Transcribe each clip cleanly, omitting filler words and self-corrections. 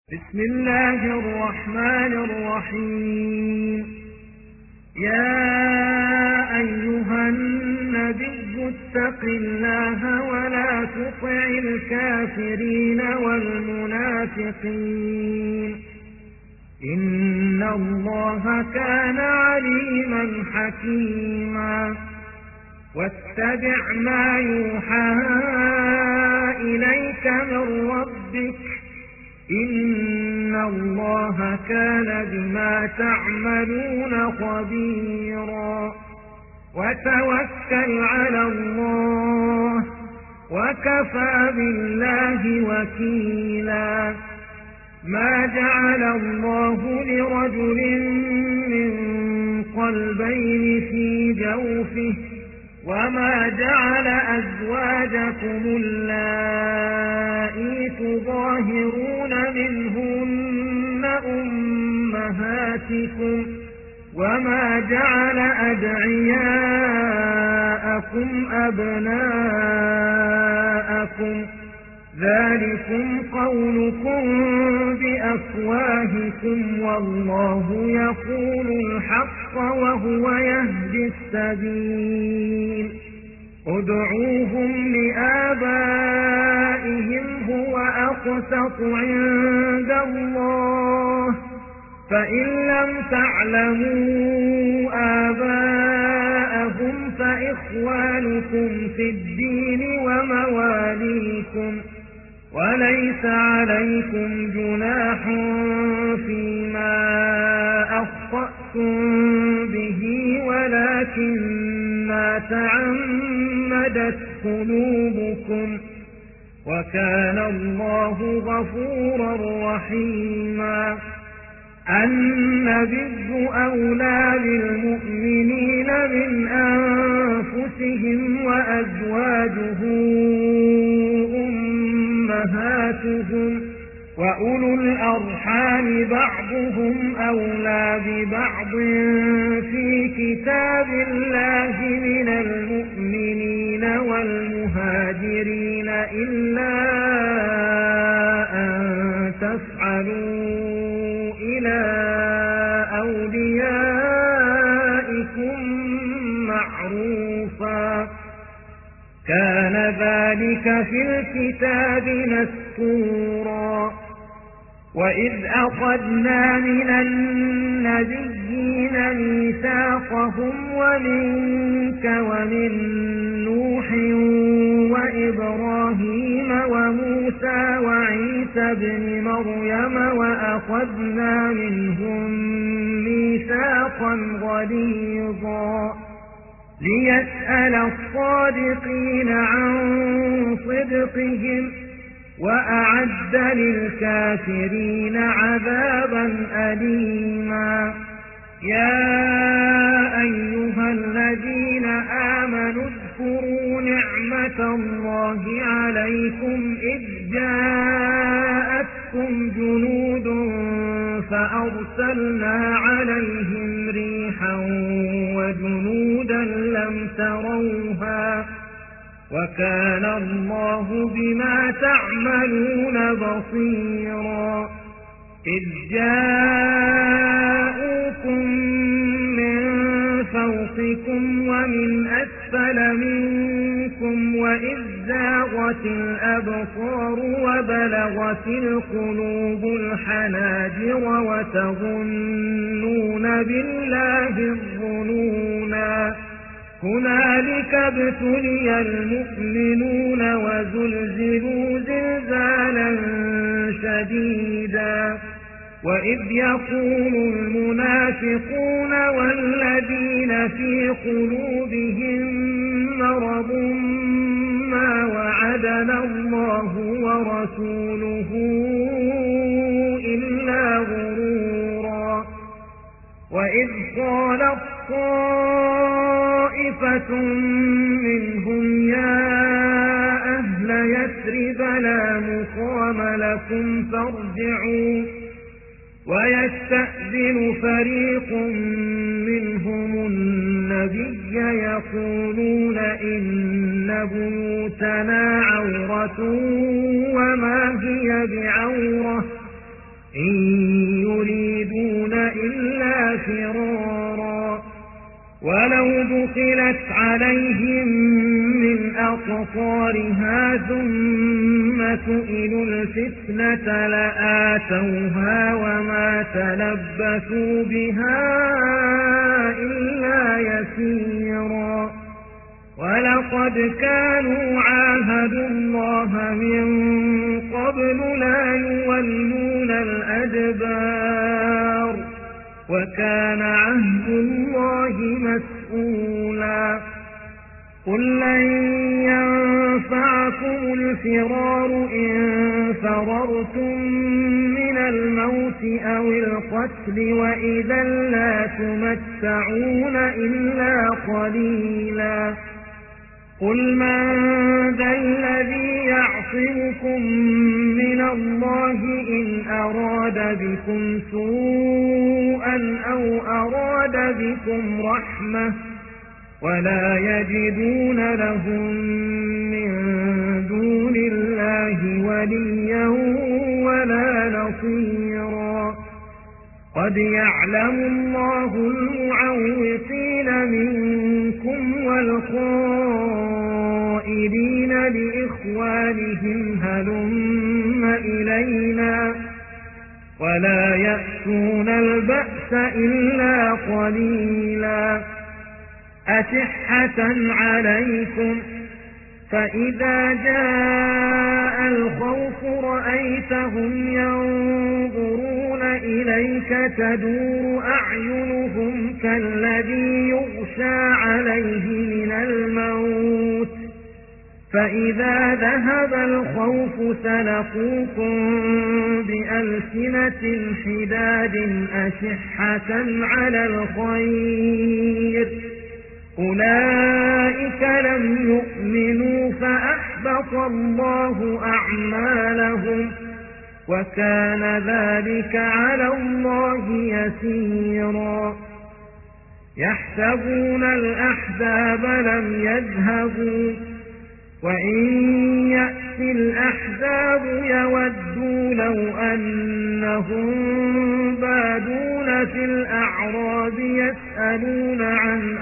بسم الله الرحمن الرحيم. يا أيها النبي اتق الله ولا تطع الكافرين والمنافقين إن الله كان عليما حكيما. واتبع ما يوحى إليك من ربك إن الله كان بما تعملون خبيرا. وتوكل على الله وكفى بالله وكيلا. ما جعل الله لرجل من قلبين في جوفه وما جعل أزواجكم اللائي تظاهرون منهن أمهاتكم وما جعل أدعياءكم أبناءكم ذلكم قولكم بأفواهكم والله يقول الحق وهو يهدي السبيل. ادعوهم لآبائهم هو أقسط عند الله فإن لم تعلموا آباءهم فإخوانكم في الدين ومواليكم وليس عليكم جناح فيما أخطأتم به ولكن ما تعمدت قلوبكم وكان الله غفورا رحيما. النبي أولى بالمؤمنين من أنفسهم وأزواجه أمهاتهم وأولو الأرحام بعضهم أولى ببعض في كتاب الله من المؤمنين والمهاجرين إلا أن تفعلوا إلى أوليائكم معروفا كان ذلك في الكتاب مسطورا. وإذ أخذنا من النبيين ميثاقهم ومنك ومن نوح وإبراهيم وموسى وعيسى ابن مريم وأخذنا منهم ميثاقا غليظا ليسأل الصادقين عن صدقهم وأعد للكافرين عذابا أليما. يا أيها الذين آمنوا اذكروا نعمة الله عليكم إذ جاءتكم جنود فأرسلنا عليهم ريحا وجنودا لم تروها وكان الله بما تعملون بصيرا. إذ جاءوكم من فوقكم ومن أسفل منكم وإذ زاغت الأبصار وبلغت القلوب الحناجر وتظنون بالله الظنونا. هنالك ابتلي المؤمنون وزلزلوا زلزالا شديدا. وإذ يقول المنافقون والذين في قلوبهم مرض ما وعدنا الله ورسوله إلا غرورا. وإذ قالت طائفة منهم يا أهل يثرب لا مقام لكم فارجعوا ويستأذن فريق منهم النبي يقولون إن بيوتنا عورة وما هي بعورة إن يريدون إلا فرارا ولو دخلت عليهم من أقطارها ثم سئلوا الفتنة لآتوها وما تلبثوا بها إلا يسيرا ولقد كانوا عاهدوا الله من قبل لا يولون الأدبار وكان عهد الله مسؤولا قل لن ينفعكم الفرار إن فررتم من الموت أو القتل وإذا لا تمتعون إلا قليلا قل من ذا الذي يعصمكم من الله إن أراد بكم سوءا أو أراد بكم رحمة ولا يجدون لهم من دون الله وليا ولا نصيرا قد يعلم الله المعوقين منكم والقائلين لإخوانهم هلم إلينا ولا يأتون البأس إلا قليلا أشحة عليكم فإذا جاء الخوف رأيتهم ينظرون إليك تدور أعينهم كالذي يغشى عليه من الموت فإذا ذهب الخوف سلقوكم بألسنة حداد أشحة على الخير أولئك لم يؤمنوا فأحبط الله أعمالهم وكان ذلك على الله يسيرا يحسبون الأحزاب لم يذهبوا وإن يأتي الأحزاب يودوا لو أنهم بادون في الأعراب يسألون عن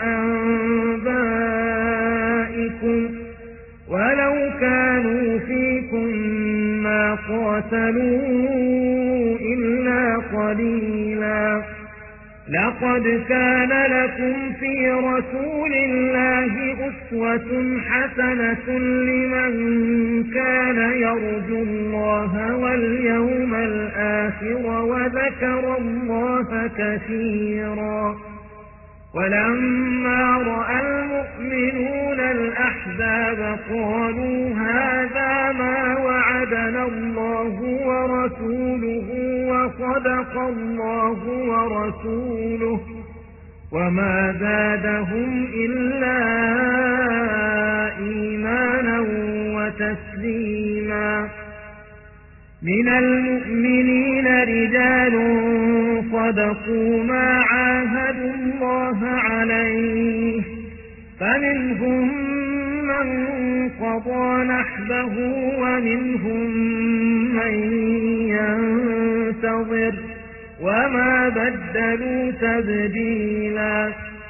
أنبائكم ولو كانوا فيكم ما قاتلوا إلا قليلا لقد كان لكم في رسول الله أسوة حسنة لمن كان يرجو الله واليوم الآخر وذكر الله كثيرا ولما رأى المؤمنون الأحزاب قالوا هذا ما وعدنا الله ورسوله وصدق الله ورسوله وما زادهم إلا إيمانا وتسليما من المؤمنين رجال صدقوا ما عاهدوا الله عليه فمنهم من قضى نحبه ومنهم من ينتظر وما بدلوا تبديلا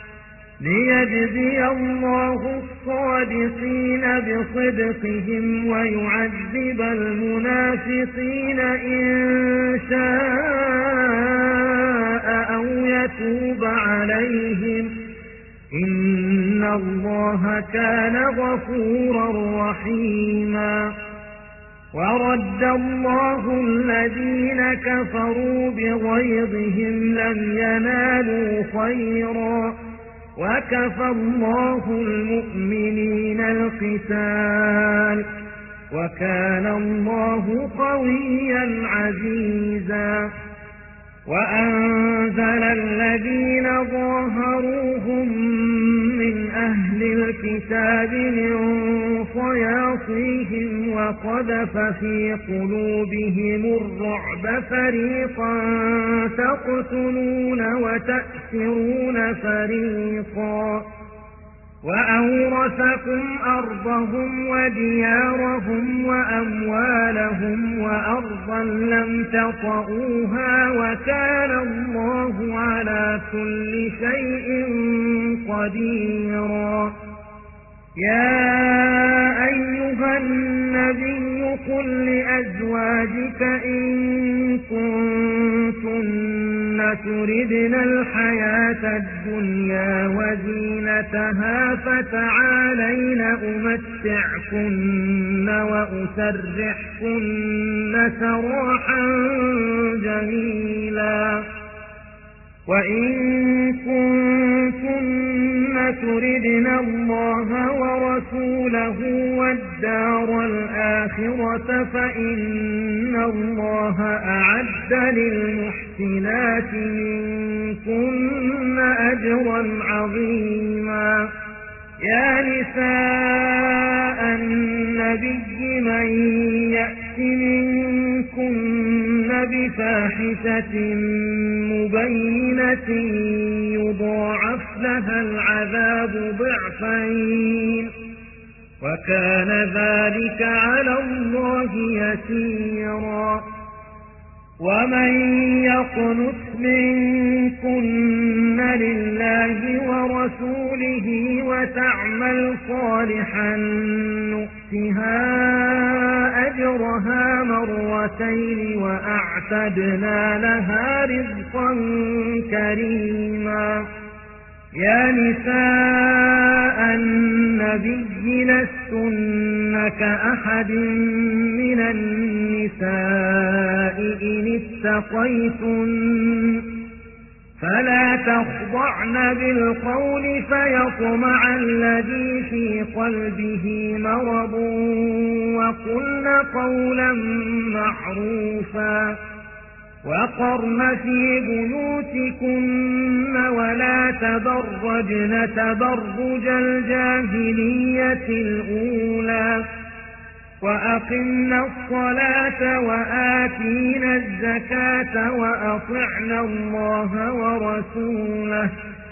ليجزي الله الصادقين بصدقهم ويعذب المنافقين إن شاء أو يتوب عليهم إن الله كان غفورا رحيما ورد الله الذين كفروا بغيظهم لم ينالوا خيرا وكفى الله المؤمنين القتال وكان الله قويا عزيزا وأنزل الذين ظاهروهم من أهل الكتاب من صياصيهم وقذف في قلوبهم الرعب فريقا تقتلون وتأسرون فريقا وأورثكم أرضهم وديارهم وأموالهم وأرضا لم تطئوها وكان الله على كل شيء قديرا. يا أيها النبي قل لأزواجك إن كنتن تردن الحياة الدنيا وزينتها فتعالين أمتعكن وأسرحكن سراحا جميلا. وإن كنتن تردن الله ورسوله والدار الآخرة فإن الله أعد للمحسنات منكن أجرا عظيما. يا نساء النبي من يأت منكن بفاحشة مبينة يضاعف لها العذاب ضعفين وكان ذلك على الله يسيرا. ومن يقنت منكن لله ورسوله وتعمل صالحا نؤتها أجرها مرتين وأعتدنا لها رزقا كريما. يا نساء النبي لستن كأحد من النساء إن اتقيتن فلا تخضعن بالقول فيطمع الذي في قلبه مرض وقلن قولا معروفا. وقرن في بيوتكن ولا تبرجن تبرج الجاهلية الأولى وأقمنا الصلاة وآتينا الزكاة وأطعنا الله ورسوله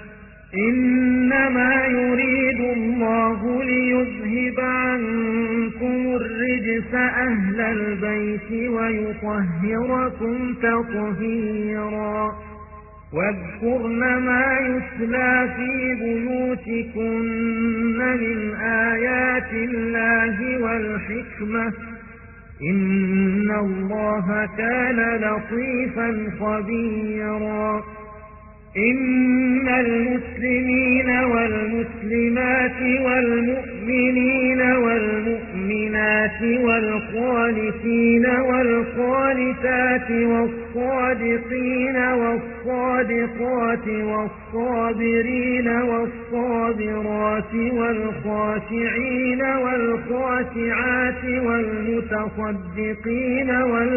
إنما يريد الله ليذهب عنكم الرجس أهل البيت ويطهركم تطهيرا. واذكرن ما يتلى في بيوتكن من آيات الله والحكمة إن الله كان لطيفا خبيرا. إن المسلمين والمسلمات والمؤمنين والمؤمنات والقانتين والقانتات والصادقين والصادقات والصابرين والصابرات والخاشعين والخاشعات والمتصدقين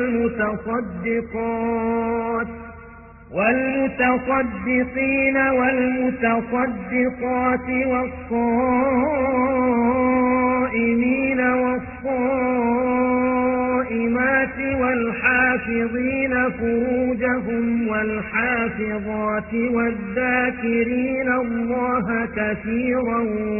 والمتصدقات والصائمين والصائمات والحافظين فروجهم والحافظات والذاكرين الله كثيرا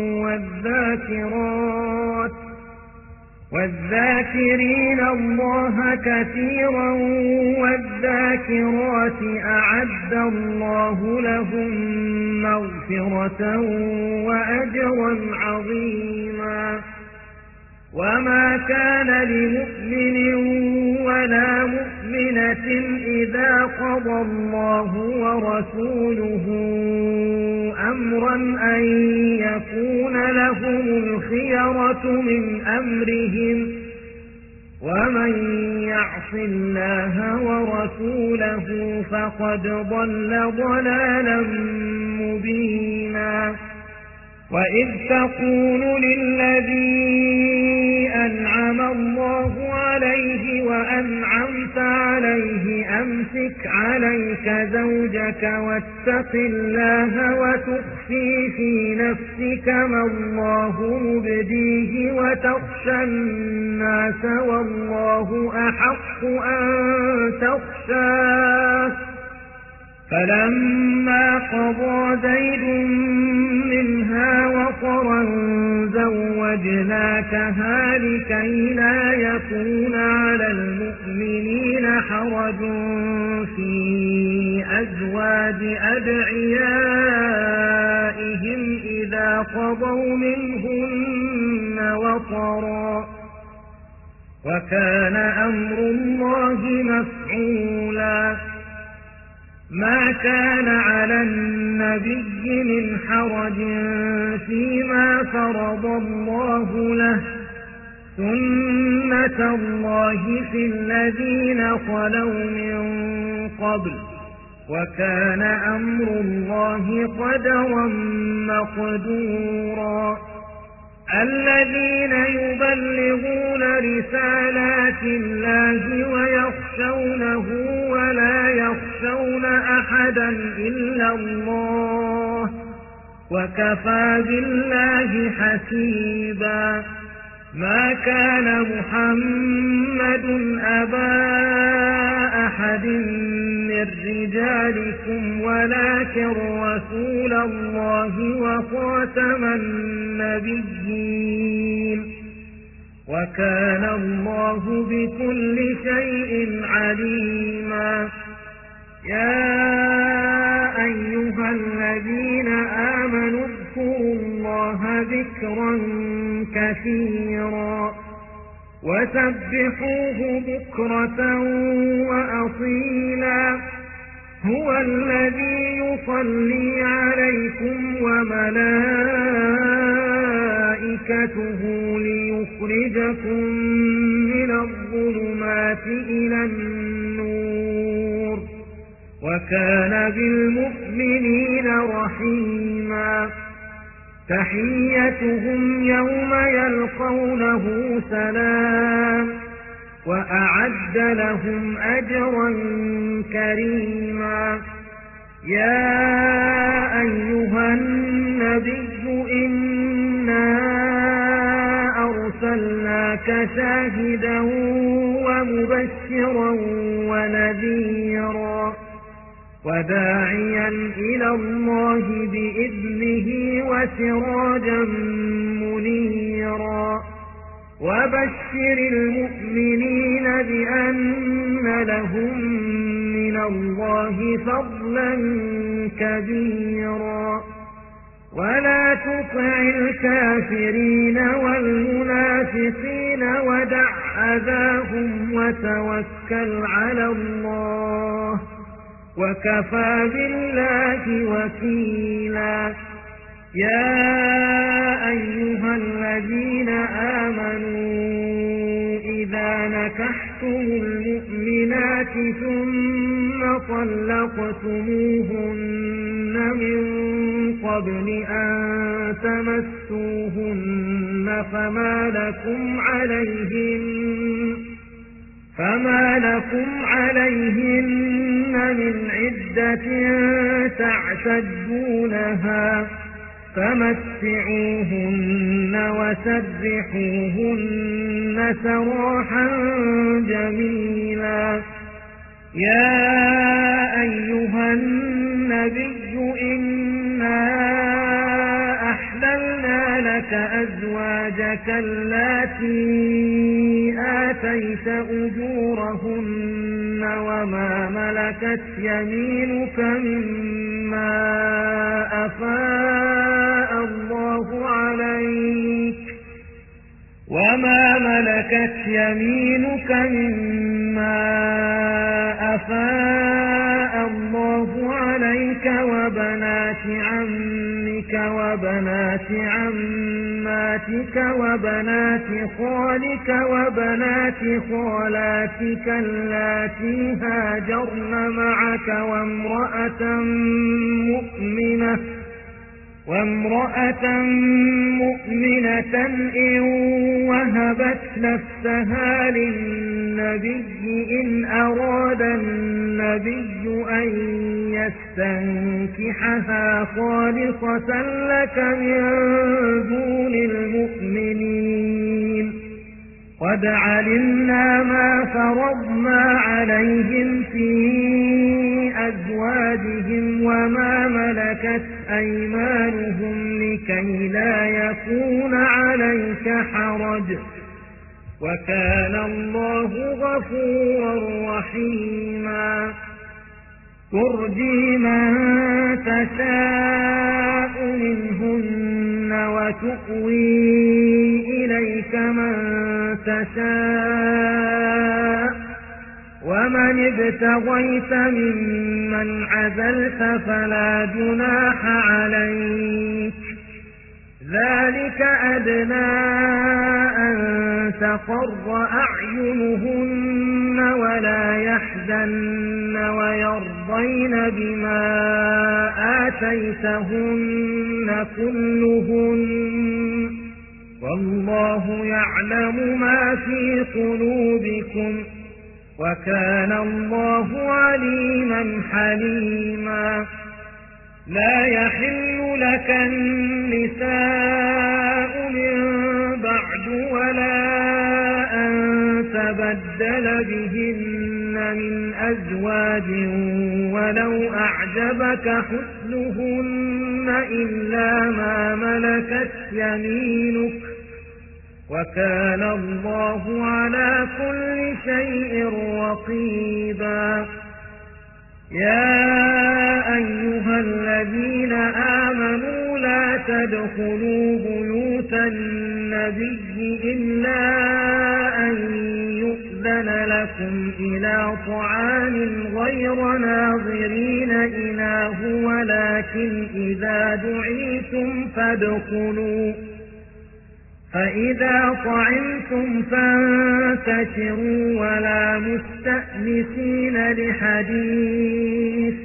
والذاكرين الله كثيرا والذاكرات أعد الله لهم مغفرة وأجرا عظيما. وما كان لمؤمن ولا مؤمنة إذا قضى الله ورسوله أمرا أن يكون لهم الخيرة من أمرهم ومن يعص الله ورسوله فقد ضل ضلالا مبينا. وإذ تقول للذي أنعم الله عليه وأنعمت عليه أمسك عليك زوجك واتق الله وتخفي في نفسك ما الله مبديه وتخشى الناس والله أحق أن تخشاه فلما قضى زيد منها وطرا زوجناكها لكي لا يكون على المؤمنين حرج في أزواج أدعيائهم إذا قضوا منهن وطرا وكان أمر الله مفعولا ما كان على النبي من حرج فيما فرض الله له سنة الله في الذين خلوا من قبل وكان أمر الله قدرا مقدورا الذين يبلغون رسالات الله ويخشونه ولا يخشون أحدا إلا الله وكفى بالله حسيبا ما كان محمد أبا أحد من رجالكم ولكن رسول الله وخاتم النبيين وكان الله بكل شيء عليما يا أيها الذين آمنوا اذكروا الله ذكرا كثيرا وسبحوه بكرة وأصيلا هو الذي يصلي عليكم وملائكته ليخرجكم من الظلمات إلى النور وكان بالمؤمنين رحيما تحيتهم يوم يلقونه سلام وأعد لهم أجرا كريما يا أيها النبي إنا أرسلناك شاهدا ومبشرا ونذيرا وداعيا إلى الله بإذنه وسراجا منيرا وبشر المؤمنين بأن لهم من الله فضلا كبيرا ولا تطع الكافرين والمنافقين ودع أذاهم وتوكل على الله وكفى بالله وكيلا يا أيها الذين آمنوا إذا نكحتم المؤمنات ثم طلقتموهن من قبل أن تمسوهن فما لكم عليهن من عدة تعتدونها فمتعوهن وسرحوهن سراحا جميلا يا أيها النبي إنا أحللنا لك أزواجك اللاتي آتيت أجورهن وما ملكت يمينك مما أفاء الله عليك وبنات عمك وبنات عماتك وبنات خالك وبنات خالاتك اللاتي هاجرن معك وامرأة مؤمنة إن وهبت نفسها للنبي إن أراد النبي أن يستنكحها خالصة لك من دون المؤمنين قد علمنا ما فرضنا عليهم في أزواجهم وكان الله غفورا رحيما ترجي من تشاء منهن وتؤوي إليك من تشاء ومن ابتغيت ممن عزلت فلا جناح عليك ذلك أدنى أن تقر أعينهن ولا يحزن ويرضين بما آتيتهن كلهن والله يعلم ما في قلوبكم وكان الله عليما حليما لا يحل لك النساء من بعد ولا أن تبدل بهن من أزواج ولو أعجبك حسنهن إلا ما ملكت يمينك وكان الله على كل شيء رقيبا يا أيها الذين آمنوا لا تدخلوا بيوت النبي إلا أن يؤذن لكم إلى طعام غير ناظرين إناه ولكن إذا دعيتم فادخلوا فإذا طعمتم فانتشروا ولا مستأنسين لحديث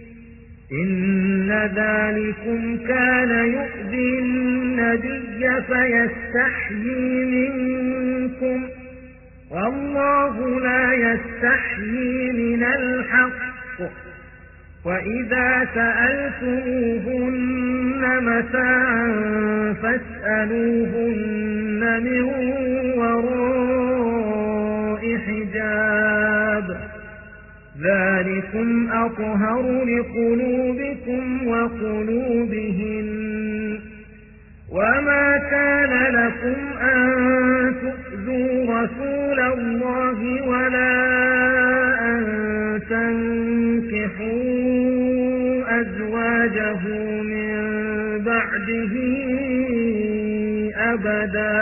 إن ذلكم كان يؤذي النبي فيستحيي منكم والله لا يستحيي من الحق وإذا سألتموهن متاعا فاسألوهن من وراء حجاب ذلكم أطهر لقلوبكم وقلوبهن وما كان لكم أن تؤذوا رسول الله ولا أن تنكحوا أزواجه من بعده أبدا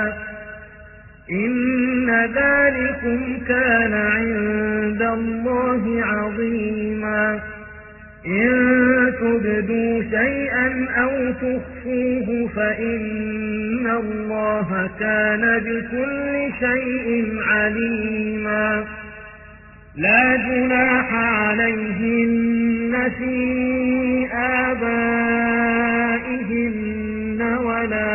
إن ذلكم كان عند الله عظيما إن تبدوا شيئا أو تخفوه فإن الله كان بكل شيء عليما لا جناح عليهن في آبائهن ولا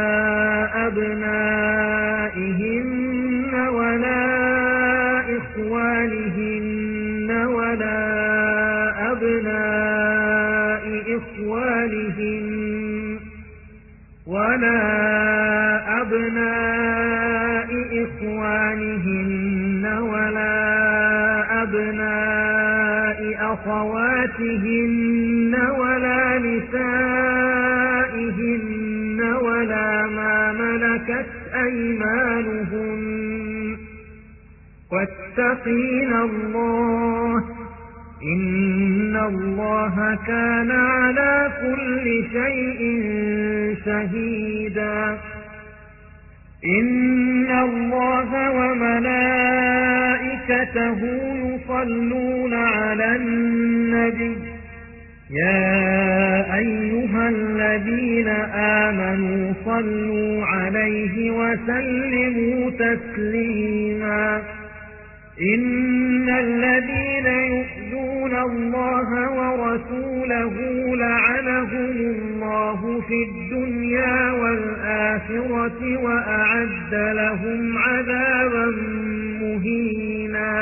أبنائهن ولا إخوانهن ولا أبناء إخوانهن ولا أبناء إخوانهن ولا أبناء أخواتهن ولا نسائهن ولا ما ملكت أيمانهن واتقين الله إن الله كان على كل شيء شهيدا إن الله وملائكته يصلون على النبي يا أيها الذين آمنوا صلوا عليه وسلموا تسليما إن الذين يؤذون الله ورسوله لعنهم الله في الدنيا والآخرة وأعد لهم عذابا مهينا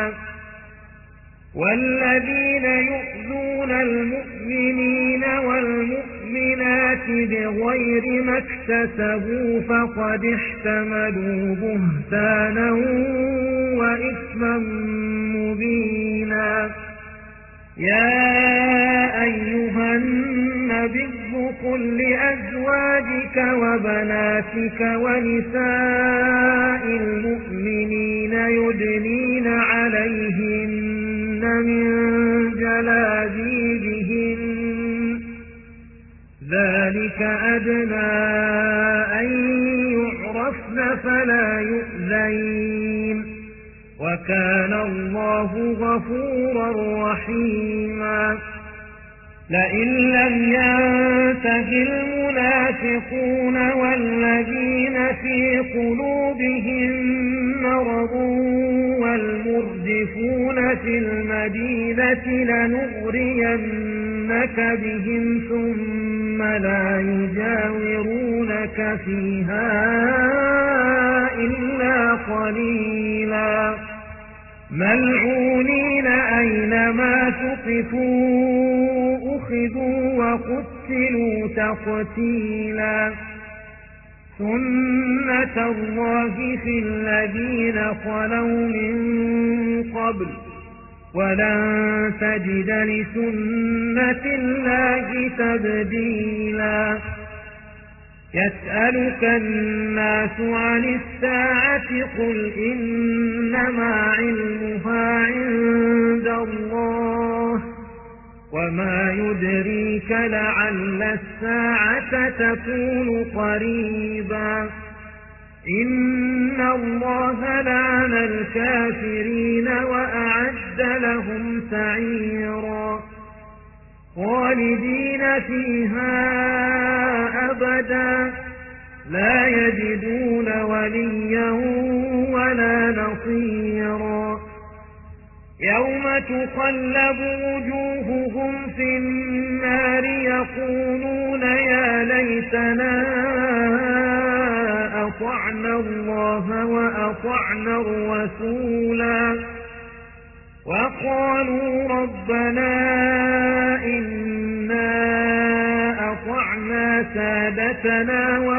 والذين يؤذون المؤمنين والمؤمنات بغير ما اكتسبوا فقد احتملوا بهتانا وإثما مبينا يا أيها النبي قل لأزواجك وبناتك ونساء المؤمنين يدنين عليهن من جلابيبهن ذلك أدنى أن يعرفن فلا يؤذين وكان الله غفورا رحيما لئن لم ينته المنافقون والذين في قلوبهم مرض والمردفون في المدينة لنغرينك بهم ثم لا يجاورونك فيها إلا قليلا ملعونين أينما ثقفوا أخذوا وقتلوا تقتيلا سنة الله في الذين خلوا من قبل ولن تجد لسنة الله تبديلا يسألك الناس عن الساعة قل إنما علمها عند الله وما يدريك لعل الساعة تكون قريبا إن الله لعن الكافرين وأعد لهم سعيرا خالدين فيها أبدا لا يجدون وليا ولا نصيرا يوم تقلب وجوههم في النار يقولون يا ليتنا أطعنا الله وأطعنا الرسولا وقالوا ربنا إنا أطعنا سادتنا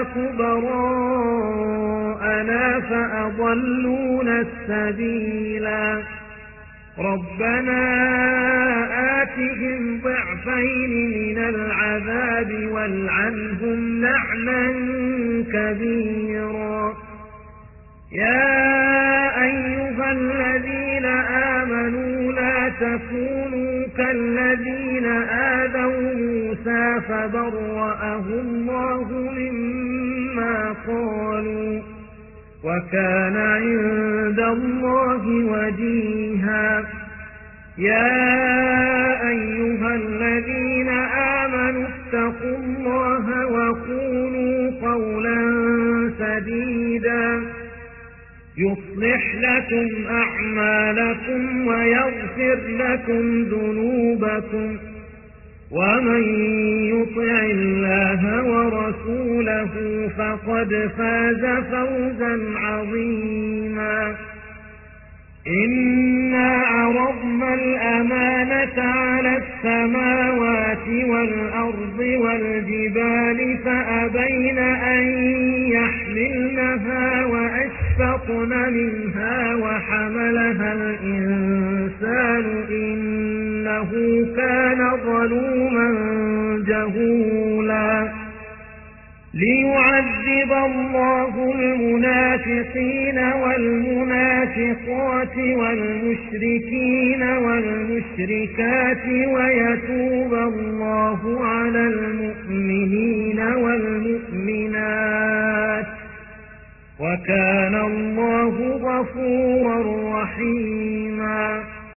وكبراءنا فأضلونا السبيلا ربنا آتهم ضعفين من العذاب والعنهم لعنا كبيرا يا أيها الذين آمنوا لا تكونوا كالذين آذوا موسى فبرأه الله مما قالوا وكان عند الله وجيها يا أيها الذين آمنوا اتقوا الله وقولوا قولا سديدا يصلح لكم أعمالكم ويغفر لكم ذنوبكم ومن يطع الله ورسوله فقد فاز فوزا عظيما إنا عرضنا الأمانة على السماوات والأرض والجبال فأبين أن يحملنها وأشفقن منها وحملها الإنسان إنه كان ظلوما جهولا ليعذب الله المنافقين والمنافقات والمشركين والمشركات ويتوب الله على المؤمنين والمؤمنات وكان الله غفورا رحيما